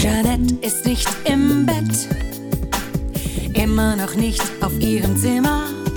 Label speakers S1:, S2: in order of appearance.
S1: Jeanette ist nicht im Bett, immer noch nicht auf ihrem Zimmer.